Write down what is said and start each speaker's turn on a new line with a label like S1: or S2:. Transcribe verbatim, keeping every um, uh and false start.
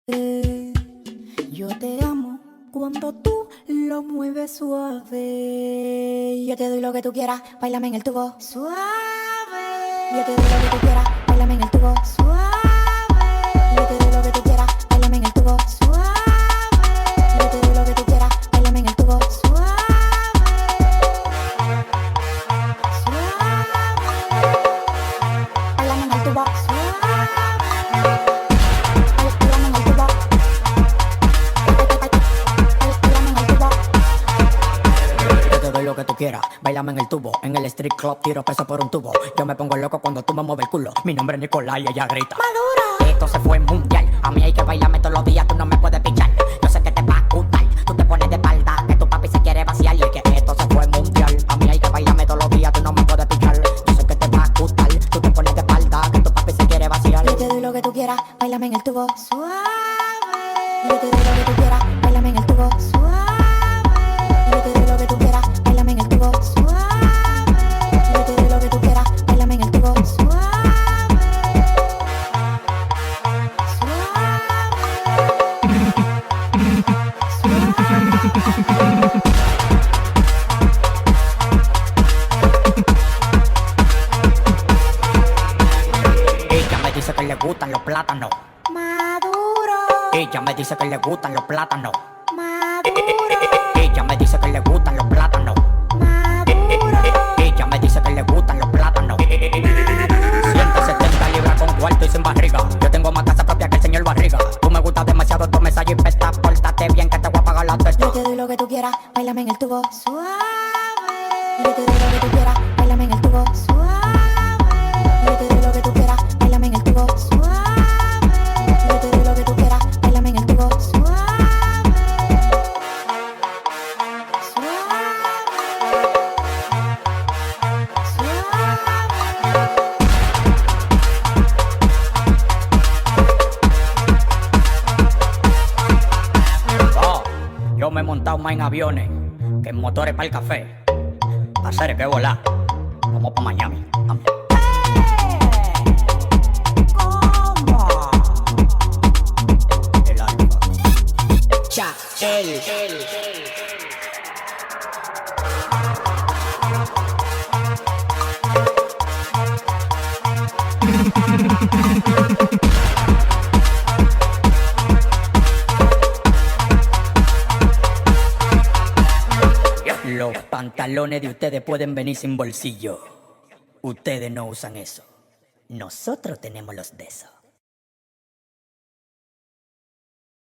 S1: Eh, Yo te amo cuando tú lo mueves suave. Yo te doy lo que tú quieras, bailame en el tubo. Suave. Yo te doy lo que tú quieras, bailame en el tubo. Suave. Yo te doy lo que tú quieras, bailame en el tubo. Suave. Yo te doy lo que tú quieras, bailame en el tubo. Suave. Suave. Bailame en el tubo. Suave.
S2: Lo que tú quieras, bailame en el tubo. En el street club tiro peso por un tubo. Yo me pongo loco cuando tú me mueves el culo. Mi nombre es Nicolás y ella grita
S1: Madura.
S2: Esto se fue mundial. A mí hay que bailarme todos los días, tú no me puedes pichar. Yo sé que te va a gustar. Tú te pones de espalda, que tu papi se quiere vaciar. Y es que esto se fue mundial. A mí hay que bailarme todos los días, tú no me puedes pichar. Yo sé que te va a gustar. Tú te pones de espalda, que tu papi se quiere vaciar.
S1: Yo te doy lo que tú quieras, bailame en el tubo. Suave. Yo te doy lo que tú quieras, bailame en el tubo. Suave. Yo te doy lo que tú quieras, bailame en el tubo. Suave. Yo te doy lo que tú quieras, bailame en el tubo. Suave.
S2: Ella me dice que le gustan los plátanos.
S1: Maduro.
S2: Ella me dice que le gustan los plátanos.
S1: Maduro.
S2: Ella me dice que le gustan los plátanos.
S1: Maduro.
S2: Ella me dice que le gustan los plátanos. ciento setenta libras con cuarto y sin barriga. Yo tengo más casa propia que el señor Barriga. Tú me gustas demasiado, tú me sales y pesta. Pórtate bien que te voy a pagar la testa.
S1: Yo te doy lo que tú quieras, bailame en el tubo. Suave. Yo te doy lo que tú quieras, bailame en el tubo. Suave. Yo te doy lo que tú quieras, bailame en el tubo. Suave. Yo te doy lo que tú quieras, bailame en el tubo. Suave.
S2: Oh, yo me he montado más en aviones que en motores para el café. Hacer que volar. Vamos pa' Miami. Vamos. El alfa. Cha, el, el, el. Los pantalones de ustedes pueden venir sin bolsillo. Ustedes no usan eso. Nosotros tenemos los de eso.